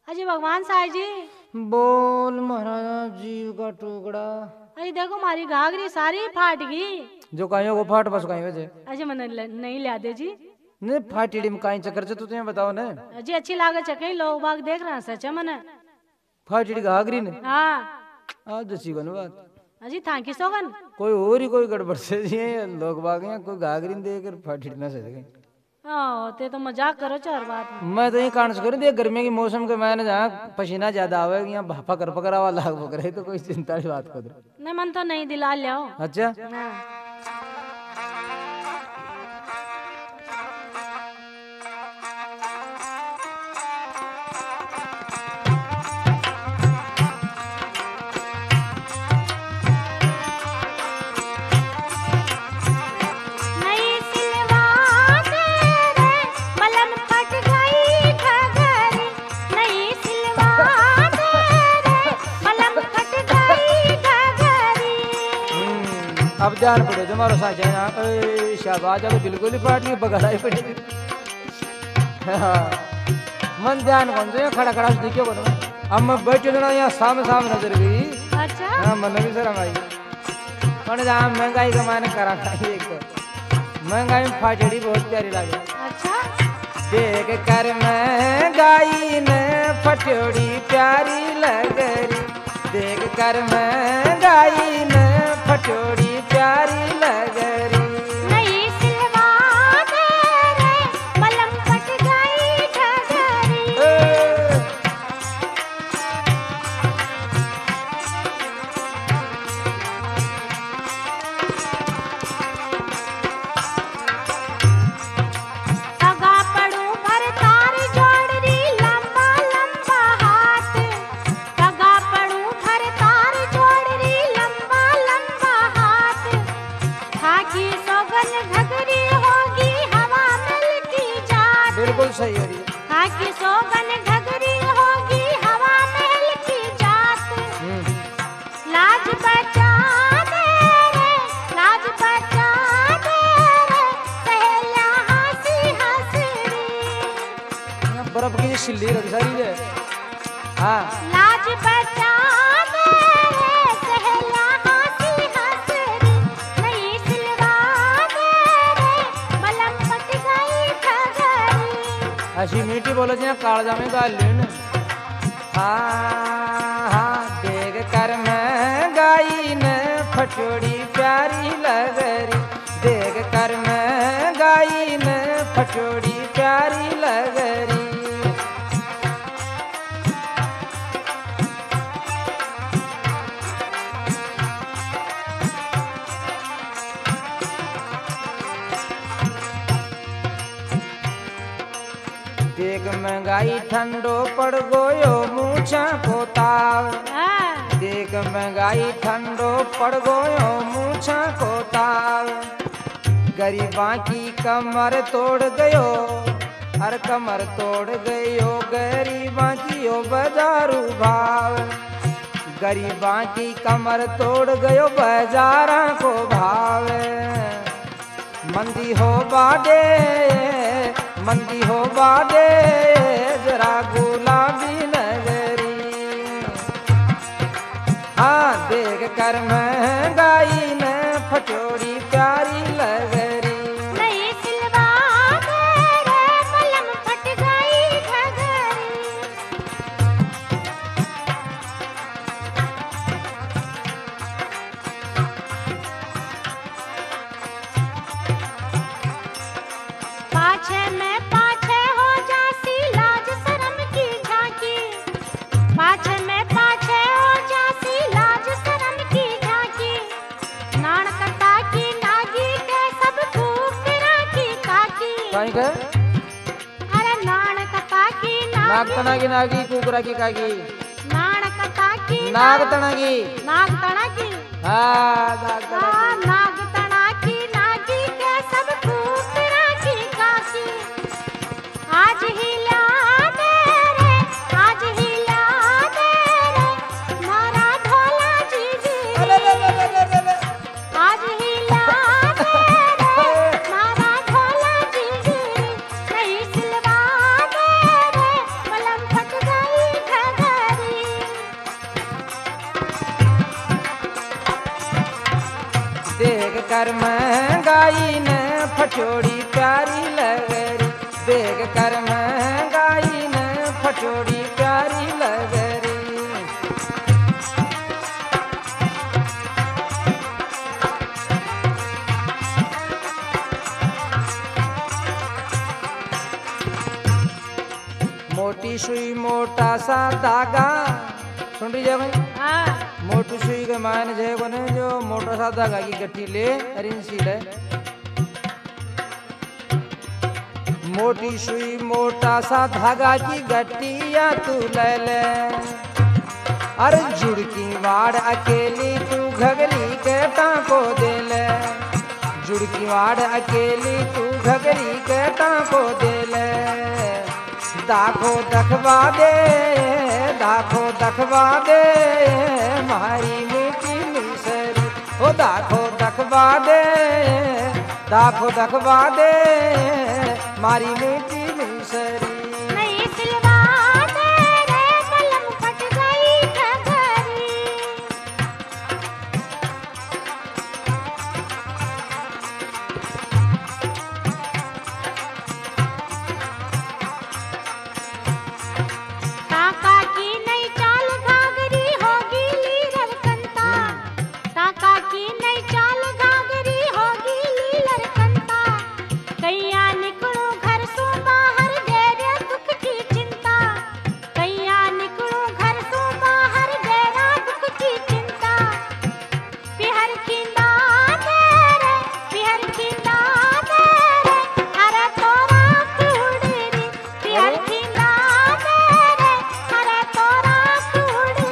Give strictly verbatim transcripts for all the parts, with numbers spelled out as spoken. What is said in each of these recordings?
अजी भगवान साहब जी। बोल महाराजा जीव का टुकड़ा। अरे देखो हमारी घाघरी सारी फाट गई। जो कहीं वो फाट बस कहीं वजह अजी मैंने नहीं लिया दे जी। नहीं फाटीडी में कहीं चक्कर से तू तुम्हें बताओ ना। अजी अच्छी लागत चके लोग बाग देख रहे हैं सच है मने। फाटीडी घाघरी ने हाँ आज अच्छी गन बात। अजी थांकी सोगन कोई और ही कोई गड़बड़ से जी लोग बाग यहाँ कोई घाघरी देकर फाटीडी ना सके। हाँ ते तो मजाक करो चार बात। मैं तो ये कारण से करूँ देख गर्मी के मौसम के मैंने जहाँ पसीना ज्यादा आवे यहाँ भापा कर पकड़ा हुआ लाग पकड़े तो कोई चिंता की बात कर। नहीं मन तो नहीं दिला लिया। अच्छा हाँ। अब ध्यान पड़े जो मारो साथ है ना शाबाश अब बिल्कुल ही फाट गई बगड़ा ही पड़ी। मन ध्यान कौन से खड़ा खड़ा से देखियो बोलो अब मैं बैठे ना यहाँ सामने सामने नजर गई। अच्छा हाँ मन भी शर्म आई कौन जहाँ महंगाई का मायने करा खाई एक तो महंगाई में फाटड़ी बहुत प्यारी लगे। अच्छा देख कर महंगाई ने फटोड़ी प्यारी लग रही देख कर महंगाई ने फटोड़ी प्यारी लग रही। नहीं सिलवा दे रे मलम फट गई घघरी। सगा पड़ू भर तार जोड़ री लंबा लंबा हाथ। सगा पड़ू भर तार जोड़ री लंबा लंबा हाथ। खाकी सोगन घघरी होगी हवा मिलती जात। बिल्कुल सही है ये। खाकी सोगन घघरी होगी हवा मिलती जात। लाज बचा दे रे लाज बचा दे रे सहेलिया हंसी हंसरी। बर्फ की सिल्ली रख सारी है। हाँ लाज बचा दे रे सहेलिया हंसी हंसरी। नहीं सिलवा दे रे मलम फट गई घघरी। ऐसी मीठी बोलो जी कालजा में गाल लेन। हाँ हाँ देख कर महंगाई ने फटोड़ी प्यारी लग रही देख कर महंगाई ने फटोड़ी प्यारी लग रही। देख महंगाई ठंडो पड़ गयो मूछा को ताव। हाँ देख महंगाई ठंडो पड़ गयो मूछा को ताव। गरीबा की कमर तोड़ गयो हर कमर तोड़ गयो गरीबा की ओ बाजारू भाव। गरीबा की कमर तोड़ गयो बाजारा को भाव। मंदी हो बाडे मंदी हो बाडे जरा गुलाबी नगरी। हाँ देख कर महंगाई ने फटोड़ी प्यारी लग रही। नहीं सिलवा दे रे मलम फट गई घघरी। पाछे में पाछे हो जासी लाज शर्म की झांकी। पाछे में पाछे हो जासी लाज शर्म की झांकी। नाण कटा की नागी के सब फूकरा की काकी। कहीं के अरे नाण कटा की नाग नागी तना की नागी कुकरा की कागी नाण कटा की नाग तना की नाग तना की। हाँ नाग तना हाँ, नाग तना की नागी के सब फूकरा की काकी। आज ही ला दे रे आज ही ला दे रे मारा ढोला जी जी। आज ही ला दे रे मारा ढोला जी जी। नहीं सिलवा दे रे मलम फट गई कर महंगाई न फचोड़ी प्यारी लगरी, देख कर महंगाई न फचोड़ी प्यारी लगरी। मोटी सुई मोटा सा धागा, सुन रही है भाई? हाँ। मोटी सुई के मान जे बने जो मोटा सा धागा की गट्टी ले अरिन सी ले। मोटी सुई मोटा सा धागा की गट्टिया तू ले ले, अरे जुड़की वाड़ अकेली तू घगरी के टांको दे ले, जुड़की वाड़ अकेली तू घगरी के टांको दे ले। दाखो दखवा दे, दाखो दखवा दे मारी मीठी मिसरी, ओ दाखो दखवा दे, दाखो दखवा दे मारी मीठी मिसरी। नहीं सिलवा दे रे कलम फट गई घघरी। टाका की नई चाल घाघरी होगी लीलर कंता, टाका की नई चाल घाघरी होगी लीलर कंता। कैया निकलो घर सो बाहर गैर दुख की चिंता, कैया निकलो घर सो बाहर गैरा दुख की चिंता। पिहर खिंदा दे रे, पिहर खिंदा दे रे, अरे तोरा कुड़री, पिहर खिंदा दे रे, अरे तोरा कुड़री।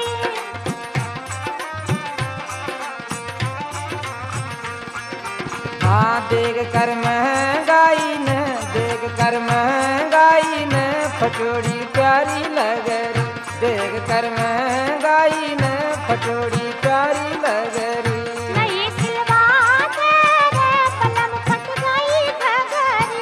हाँ देख कर महंगाई न, देख कर महंगाई न फचोड़ी प्यारी लगरी, देख कर महंगाई न फचोड़ी प्यारी लगरी। नहीं सिलवा दे रे कलम फट गई घघरी।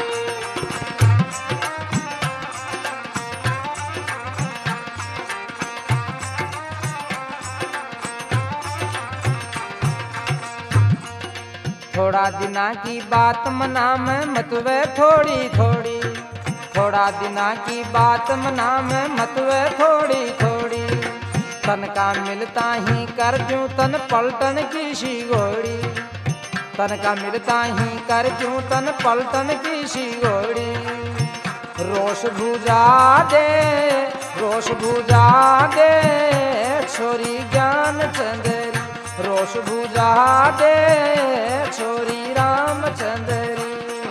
थोड़ा दिना की बात मना में मतवे थोड़ी थोड़ी, थोड़ा दिना की बात मना में मतवे थोड़ी थोड़ी। तन का मिलता ही कर जूं तन पलटन की सी घोड़ी, तन का मिलता ही कर जूं तन पलटन की सी घोड़ी। रोष भुजा दे, रोष भुजा दे छोरी ज्ञान चंदरी, रोष भुजा दे छोरी रामचंदरी।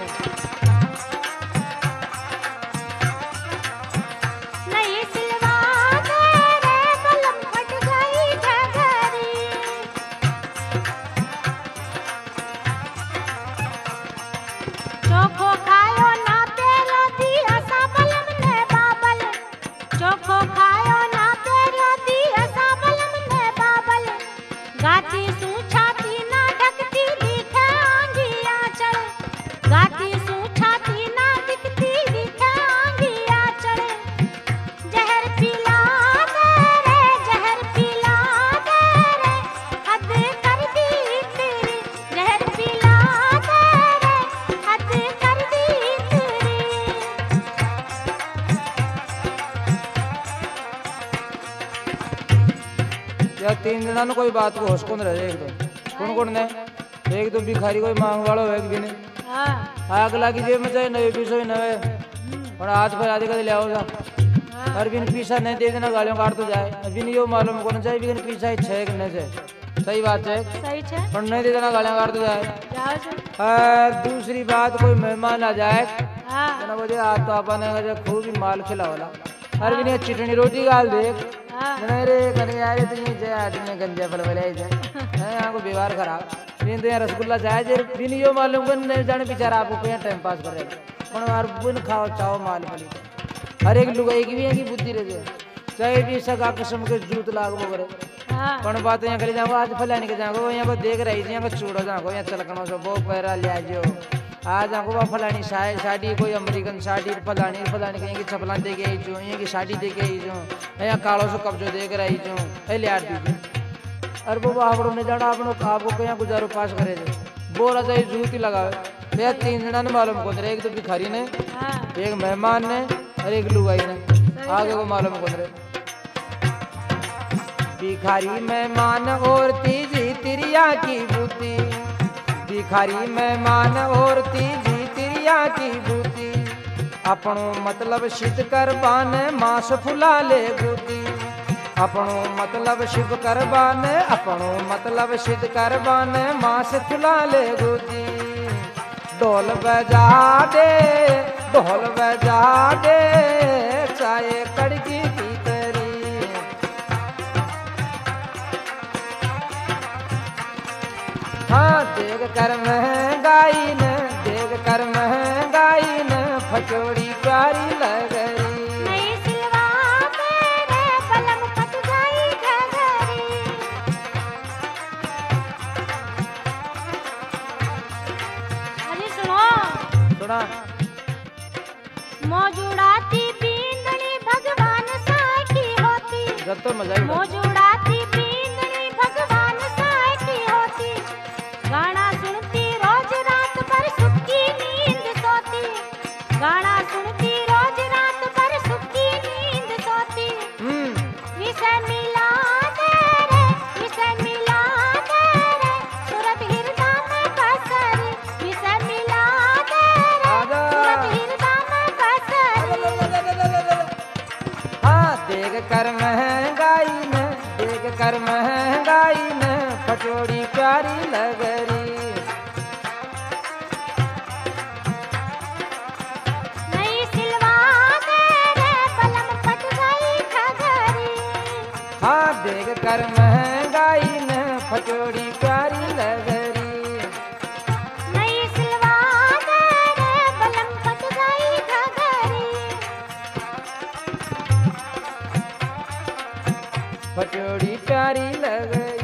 नहीं सिलवा दे रे कलम फट गई घघरी। चोखो खायो ना तेरो दिया सा बलम ने बाबल, चोखो खायो ना तेरो दिया सा बलम ने बाबल। गाती सू छाती ना ढकती दिखे आंगी आंचल, गाती सू छाती ना दिखती दिखे आंगी आंचल। जहर पिला दे रे, जहर पिला दे रे, हद कर दी तेरी, जहर पिला दे रे, हद कर दी तेरी। या तीन दिना ने कोई बात को होश कौन रहे एक दो कौन कौन ने, एक तो भिखारी कोई मांग वालो एक भी नहीं। हाँ। आग लागी जेब में चाहे नवे पीसो ही नवे, और आज पर आधे कदे ले आओ जा। हर बिन पीसा नहीं दे देना गालियों काट तो जाए, बिन यो मालूम कौन चाहिए बिन पीसा ही छे कि नहीं छे, सही बात है। सही छे। और नहीं दे देना गालियों काट तो जाए। जाओ छे। और दूसरी बात कोई मेहमान आ जाए हाँ। ना बोले आज तो अपन खूब ही माल खिलावला, हर बिन चिटनी रोटी गाल देख हाँ। रे कने यार इतनी जे आदमी गंजा फल वाले जे है यहां को व्यवहार खराब बिन तो रसगुल्ला जाए जे बिन यो मालूम को नहीं जाने बेचारा आपको कहीं टाइम पास कर रहे पण यार बिन खाओ चाओ माल वाली हर एक लुगाई की भी है की बुद्धि रहे चाहे भी सगा किस्म के जूत लागबो करे। हाँ। पण बात यहां करे जाओ आज फलानी के जाओ यहां पर देख रही थी यहां पर चूड़ा जाओ यहां चलकनो से वो पैरा ले आजो आज आको बा फलानी साड़ी कोई अमेरिकन साड़ी फलानी फलानी कहीं की चपला दे के आई जो यहां की साड़ी दे के आई जो यहां कालो सो कब्जो देख रही जो ए ले आर दी अरे वो आपड़ो ने जाना आपनो आपको कहीं गुजारो पास करे जो बोरा चाहिए जूती लगावे ये तीन जना ने मालूम कौन रहे, एक तो भिखारी ने, हाँ एक मेहमान ने और एक लुगाई ने, आगे को मालूम कौन रहे। भिखारी मेहमान और तीजी तिरिया की बूती, भिखारी मेहमान और तीजी तिरिया की बूती, अपनो मतलब सिद्ध करबान मास फुला ले बूती, अपनो मतलब शिव करबान, अपनो मतलब सिद्ध करबान मास फुला ले बूती। ढोल बजा दे, ढोल बजा दे, चाहे कड़की की तरी, हाँ देख कर महंगाई न, देख कर महंगाई न, फचोड़ी प्यारी लग रही। नहीं सिलवा मेरे बलम फट गई घघरी। अरे सुनो सुना मौजूदाती बींदनी भगवान साई की होती, जब तो मजा ही उड़ा। मौजूदाती बींदनी भगवान साई की होती, गाना सुनती रोज रात भर सुख की नींद सोती, गाना सुनती रोज रात भर सुख की नींद सोती। हम्म विषय मिला दे रे, विषय मिला दे रे, सूरत हृदय में बसरी, विषय मिला दे रे, आजा। सूरत हृदय में बसरी। हाँ देख कर महंगाई न, देख कर महंगाई न, फचोड़ी प्यारी लग रही। नहीं सिलवा दे रे बलम फट गई घघरी। हाँ देख कर महंगाई न, फचोड़ी प्यारी लग रही। नहीं सिलवा दे रे बलम फट गई घघरी। फचोड़ी प्यारी लग रही।